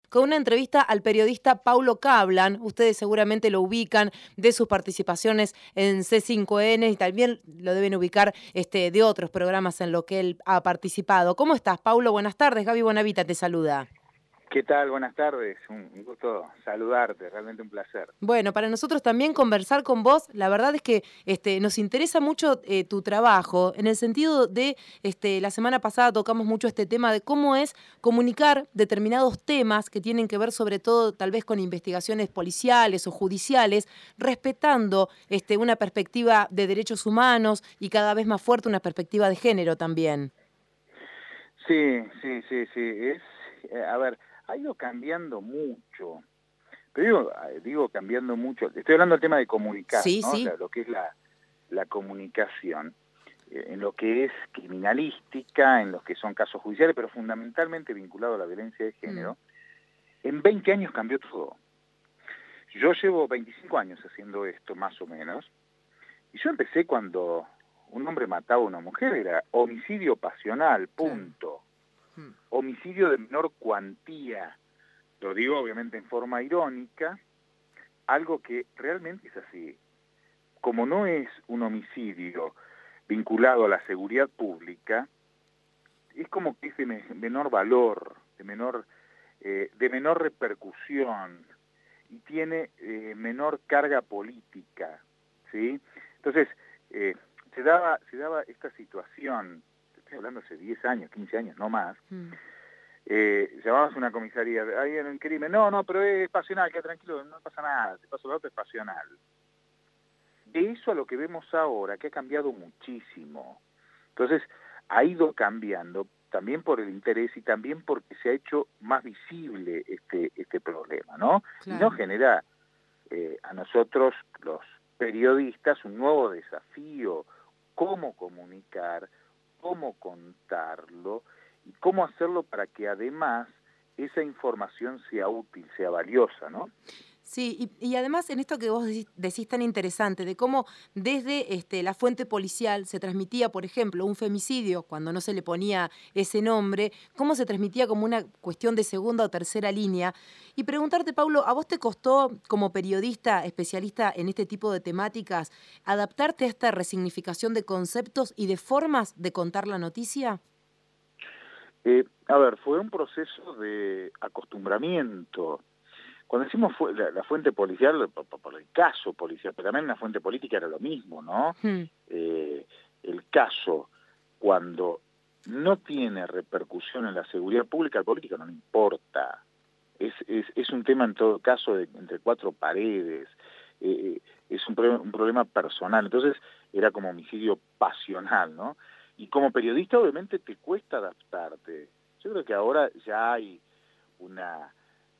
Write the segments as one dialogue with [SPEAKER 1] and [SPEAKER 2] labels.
[SPEAKER 1] con una entrevista al periodista Paulo Cablan. Ustedes seguramente lo ubican de sus participaciones en C5N y también lo deben ubicar de otros programas en los que él ha participado. ¿Cómo estás, Paulo? Buenas tardes. Gaby Bonavita te saluda.
[SPEAKER 2] ¿Qué tal? Buenas tardes. Un gusto saludarte, realmente un placer.
[SPEAKER 1] Bueno, para nosotros también conversar con vos, la verdad es que nos interesa mucho tu trabajo, en el sentido de, la semana pasada tocamos mucho este tema de cómo es comunicar determinados temas que tienen que ver sobre todo tal vez con investigaciones policiales o judiciales, respetando una perspectiva de derechos humanos y cada vez más fuerte una perspectiva de género también.
[SPEAKER 2] Sí. A ver, ha ido cambiando mucho. Pero digo cambiando mucho. Estoy hablando del tema de comunicar,
[SPEAKER 1] Sí,
[SPEAKER 2] ¿no? O
[SPEAKER 1] sí.
[SPEAKER 2] sea, lo que es la comunicación, en lo que es criminalística, en los que son casos judiciales, pero fundamentalmente vinculado a la violencia de género. En 20 años cambió todo. Yo llevo 25 años haciendo esto, más o menos, y yo empecé cuando un hombre mataba a una mujer, era homicidio pasional, punto.
[SPEAKER 1] Claro.
[SPEAKER 2] Homicidio de menor cuantía. Lo digo obviamente en forma irónica, algo que realmente es así. Como no es un homicidio vinculado a la seguridad pública, es como que es de menor valor, de menor repercusión y tiene menor carga política, ¿sí? Entonces, se daba esta situación, estoy hablando hace 10 años, 15 años, no más. Llamabas a una comisaría, hay un crimen, no, pero es pasional, queda tranquilo, no pasa nada, te paso el dato, es pasional. De eso a lo que vemos ahora, que ha cambiado muchísimo. Entonces, ha ido cambiando también por el interés y también porque se ha hecho más visible este problema, ¿no? Claro. Y nos genera a nosotros, los periodistas, un nuevo desafío, cómo comunicar, cómo contarlo y cómo hacerlo para que además esa información sea útil, sea valiosa, ¿no?
[SPEAKER 1] Sí, y además en esto que vos decís tan interesante, de cómo desde la fuente policial se transmitía, por ejemplo, un femicidio, cuando no se le ponía ese nombre, cómo se transmitía como una cuestión de segunda o tercera línea. Y preguntarte, Paulo, ¿a vos te costó, como periodista especialista en este tipo de temáticas, adaptarte a esta resignificación de conceptos y de formas de contar la noticia?
[SPEAKER 2] A ver, fue un proceso de acostumbramiento. Cuando decimos la fuente policial, por el caso policial, pero también la fuente política era lo mismo, ¿no? El caso, cuando no tiene repercusión en la seguridad pública, al político no le importa. Es un tema en todo caso entre cuatro paredes, es un problema personal. Entonces era como homicidio pasional, ¿no? Y como periodista obviamente te cuesta adaptarte. Yo creo que ahora ya hay una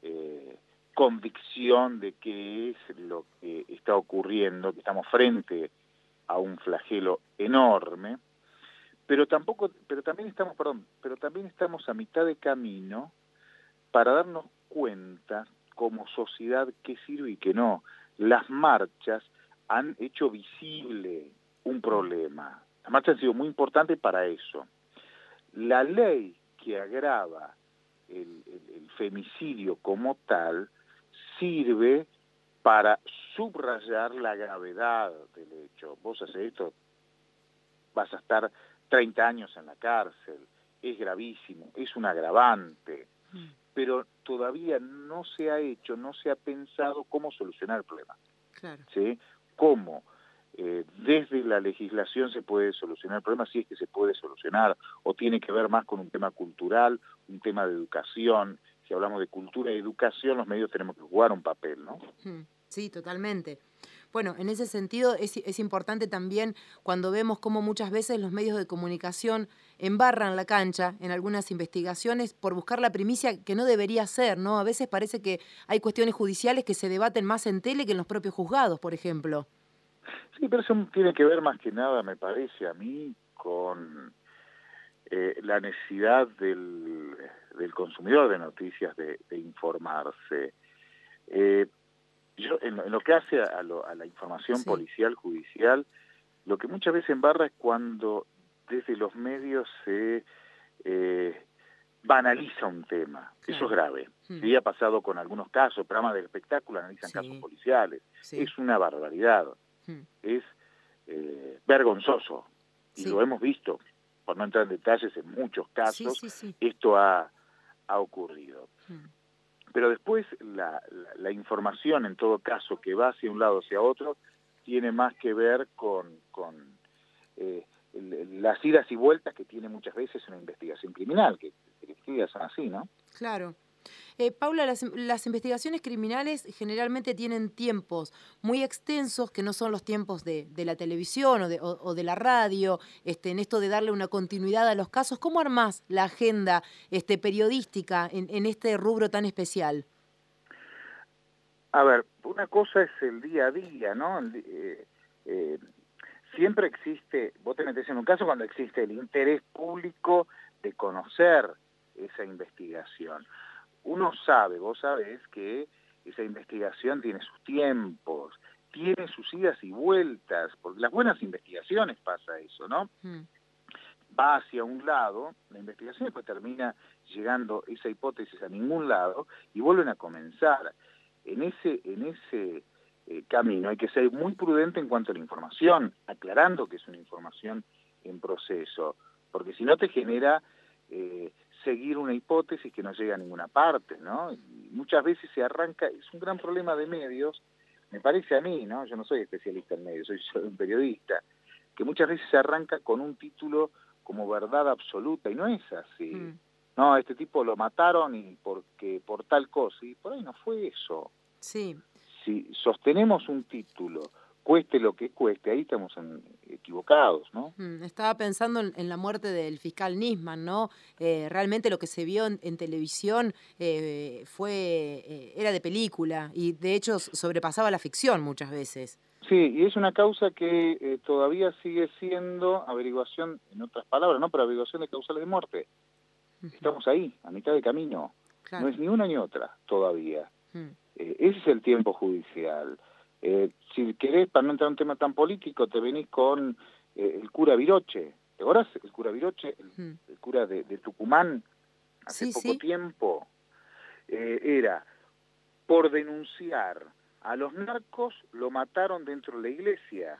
[SPEAKER 2] convicción de qué es lo que está ocurriendo, que estamos frente a un flagelo enorme, pero también estamos a mitad de camino para darnos cuenta como sociedad qué sirve y qué no. Las marchas han hecho visible un problema. Las marchas han sido muy importantes para eso. La ley que agrava el femicidio como tal sirve para subrayar la gravedad del hecho. Vos haces esto, vas a estar 30 años en la cárcel, es gravísimo, es un agravante, pero todavía no se ha hecho, no se ha pensado cómo solucionar el problema. Claro. ¿Sí? ¿Cómo? Desde la legislación se puede solucionar el problema, si es que se puede solucionar, o tiene que ver más con un tema cultural, un tema de educación. Si hablamos de cultura y educación, los medios tenemos que jugar un papel, ¿no?
[SPEAKER 1] Sí, totalmente. Bueno, en ese sentido es importante también cuando vemos cómo muchas veces los medios de comunicación embarran la cancha en algunas investigaciones por buscar la primicia que no debería ser, ¿no? A veces parece que hay cuestiones judiciales que se debaten más en tele que en los propios juzgados, por ejemplo.
[SPEAKER 2] Sí, pero eso tiene que ver más que nada, me parece a mí, con la necesidad del consumidor de noticias de informarse. Yo, en lo que hace a la información policial, judicial, lo que muchas veces embarra es cuando desde los medios se banaliza un tema.
[SPEAKER 1] Claro.
[SPEAKER 2] Eso es grave. Sí, ha pasado con algunos casos, programas de espectáculo analizan casos policiales. Es una barbaridad. Es vergonzoso. Y lo hemos visto, por no entrar en detalles, en muchos casos, esto ha ocurrido. Pero después la información, en todo caso, que va hacia un lado o hacia otro, tiene más que ver con las idas y vueltas que tiene muchas veces una investigación criminal, que son así, ¿no?
[SPEAKER 1] Claro. Paula, las investigaciones criminales generalmente tienen tiempos muy extensos que no son los tiempos de la televisión o de la radio, en esto de darle una continuidad a los casos. ¿Cómo armás la agenda periodística en este rubro tan especial?
[SPEAKER 2] A ver, una cosa es el día a día, ¿no? Siempre existe, vos te metés en un caso cuando existe el interés público de conocer esa investigación. Uno sabe, vos sabés que esa investigación tiene sus tiempos, tiene sus idas y vueltas, porque las buenas investigaciones pasa eso, ¿no? Va hacia un lado, la investigación después termina llegando esa hipótesis a ningún lado y vuelven a comenzar. En ese camino hay que ser muy prudente en cuanto a la información, aclarando que es una información en proceso, porque si no te genera seguir una hipótesis que no llega a ninguna parte, ¿no? Y muchas veces se arranca, es un gran problema de medios, me parece a mí, ¿no? Yo no soy especialista en medios, soy un periodista, que muchas veces se arranca con un título como verdad absoluta, y no es así. No, este tipo lo mataron y porque por tal cosa, y por ahí no fue eso.
[SPEAKER 1] Sí.
[SPEAKER 2] Si sostenemos un título, cueste lo que cueste, ahí estamos equivocados, ¿no?
[SPEAKER 1] Estaba pensando en la muerte del fiscal Nisman, ¿no? Realmente lo que se vio en televisión era de película y de hecho sobrepasaba la ficción muchas veces.
[SPEAKER 2] Sí, y es una causa que todavía sigue siendo averiguación, en otras palabras, ¿no? Pero averiguación de causales de muerte. Estamos ahí, a mitad de camino. Claro. No es ni una ni otra todavía. Ese es el tiempo judicial. Si querés, para no entrar en un tema tan político, te venís con el cura Viroche. ¿Te acordás? El cura Viroche, el cura de Tucumán, hace poco tiempo, era por denunciar a los narcos, lo mataron dentro de la iglesia.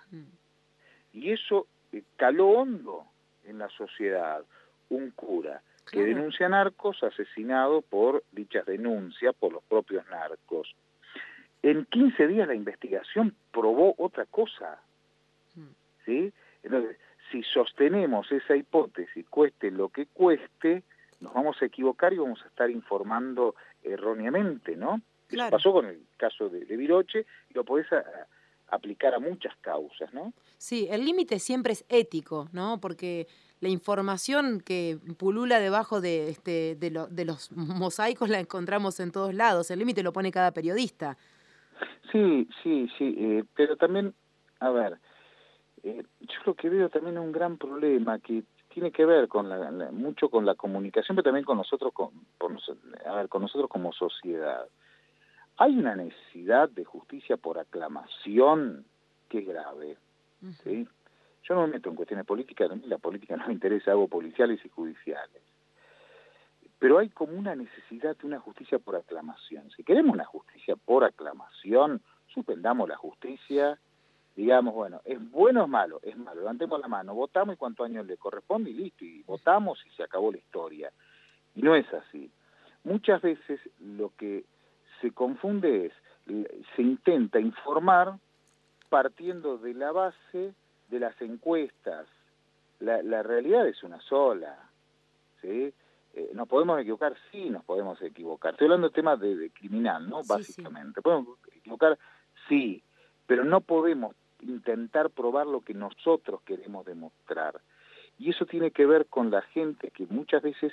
[SPEAKER 2] Y eso caló hondo en la sociedad. Un cura que denuncia narcos asesinado por dichas denuncias por los propios narcos. En 15 días la investigación probó otra cosa, ¿sí? Entonces, si sostenemos esa hipótesis, cueste lo que cueste, nos vamos a equivocar y vamos a estar informando erróneamente, ¿no? Claro. Eso pasó con el caso de Viroche y lo podés aplicar a muchas causas, ¿no?
[SPEAKER 1] Sí, el límite siempre es ético, ¿no? Porque la información que pulula debajo de los mosaicos la encontramos en todos lados. El límite lo pone cada periodista.
[SPEAKER 2] Sí, pero también, a ver, yo lo que veo también es un gran problema que tiene que ver con mucho con la comunicación, pero también con nosotros, con nosotros como sociedad. Hay una necesidad de justicia por aclamación que es grave, ¿sí? Yo no me meto en cuestiones políticas, a mí la política no me interesa, hago policiales y judiciales. Pero hay como una necesidad de una justicia por aclamación. Si queremos una justicia por aclamación, suspendamos la justicia, digamos, bueno, ¿es bueno o es malo? Es malo, levantemos la mano, votamos y cuántos años le corresponde y listo, y votamos y se acabó la historia. Y no es así. Muchas veces lo que se confunde es, se intenta informar partiendo de la base de las encuestas. La realidad es una sola, ¿sí? ¿Nos podemos equivocar? Sí, nos podemos equivocar. Estoy hablando de temas de criminal, ¿no? Básicamente. Sí. ¿Podemos equivocar? Sí, pero no podemos intentar probar lo que nosotros queremos demostrar. Y eso tiene que ver con la gente que muchas veces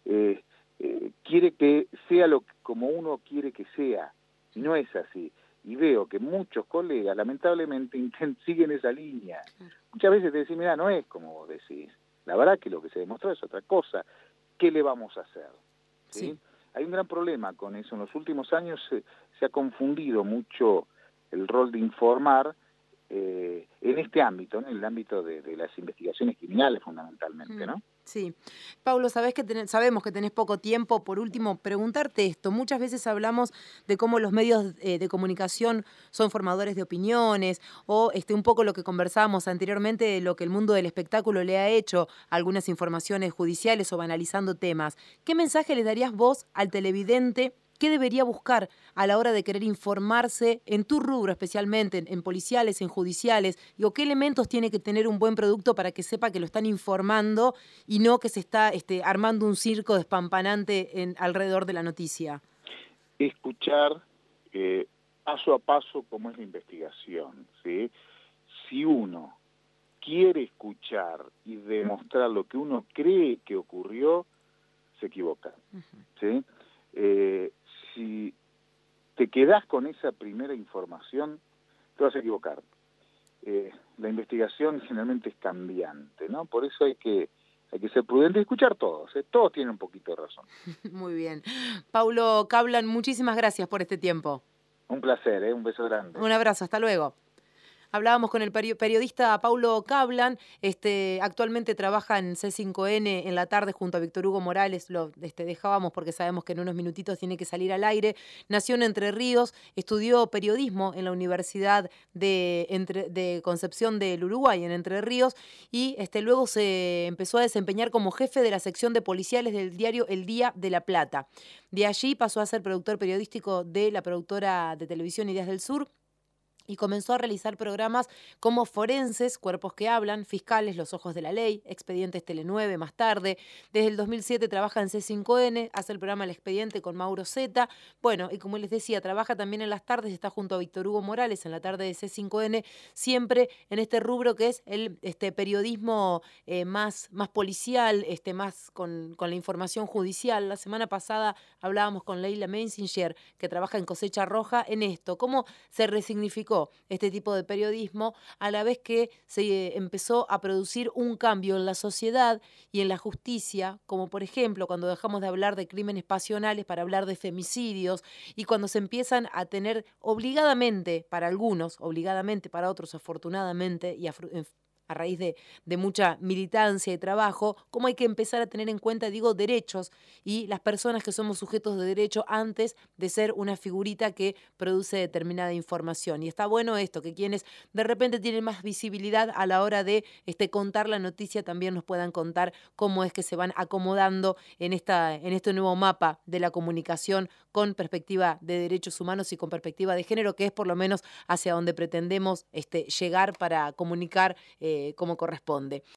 [SPEAKER 2] quiere que sea como uno quiere que sea, y no es así. Y veo que muchos colegas, lamentablemente, siguen esa línea. Muchas veces te decís, mira, no es como vos decís. La verdad que lo que se demostró es otra cosa. ¿Qué le vamos a hacer? ¿Sí? Hay un gran problema con eso. En los últimos años se ha confundido mucho el rol de informar en este ámbito, en el ámbito de las investigaciones criminales fundamentalmente, ¿no?
[SPEAKER 1] Sí. Paulo, sabemos que tenés poco tiempo. Por último, preguntarte esto. Muchas veces hablamos de cómo los medios de comunicación son formadores de opiniones o un poco lo que conversábamos anteriormente de lo que el mundo del espectáculo le ha hecho a algunas informaciones judiciales o banalizando temas. ¿Qué mensaje le darías vos al televidente? ¿Qué debería buscar a la hora de querer informarse en tu rubro, especialmente en policiales, en judiciales? ¿O qué elementos tiene que tener un buen producto para que sepa que lo están informando y no que se está armando un circo despampanante alrededor de la noticia?
[SPEAKER 2] Escuchar paso a paso cómo es la investigación, ¿sí? Si uno quiere escuchar y demostrar lo que uno cree que ocurrió, se equivoca, ¿sí? Si te quedás con esa primera información, te vas a equivocar. La investigación generalmente es cambiante, ¿no? Por eso hay que ser prudente y escuchar todos, ¿eh? Todos tienen un poquito de razón.
[SPEAKER 1] Muy bien. Paulo Kaplan, muchísimas gracias por este tiempo.
[SPEAKER 2] Un placer, ¿eh? Un beso grande.
[SPEAKER 1] Un abrazo, hasta luego. Hablábamos con el periodista Paulo Kaplan, actualmente trabaja en C5N en la tarde junto a Víctor Hugo Morales, lo dejábamos porque sabemos que en unos minutitos tiene que salir al aire. Nació en Entre Ríos, estudió periodismo en la Universidad de Concepción del Uruguay, en Entre Ríos, y luego se empezó a desempeñar como jefe de la sección de policiales del diario El Día de La Plata. De allí pasó a ser productor periodístico de la productora de televisión Ideas del Sur, y comenzó a realizar programas como Forenses, Cuerpos que Hablan, Fiscales, Los Ojos de la Ley, Expedientes Tele9 más tarde. Desde el 2007 trabaja en C5N, hace el programa El Expediente con Mauro Zeta. Bueno, y como les decía, trabaja también en las tardes, está junto a Víctor Hugo Morales en la tarde de C5N, siempre en este rubro que es el periodismo más policial, más con la información judicial. La semana pasada hablábamos con Leila Mensinger, que trabaja en Cosecha Roja, en esto, cómo se resignificó este tipo de periodismo a la vez que se empezó a producir un cambio en la sociedad y en la justicia, como por ejemplo cuando dejamos de hablar de crímenes pasionales para hablar de femicidios y cuando se empiezan a tener obligadamente para algunos, obligadamente para otros afortunadamente y a raíz de mucha militancia y trabajo, cómo hay que empezar a tener en cuenta, derechos y las personas que somos sujetos de derecho antes de ser una figurita que produce determinada información. Y está bueno esto, que quienes de repente tienen más visibilidad a la hora de contar la noticia también nos puedan contar cómo es que se van acomodando en este nuevo mapa de la comunicación con perspectiva de derechos humanos y con perspectiva de género, que es por lo menos hacia donde pretendemos llegar para comunicar como corresponde.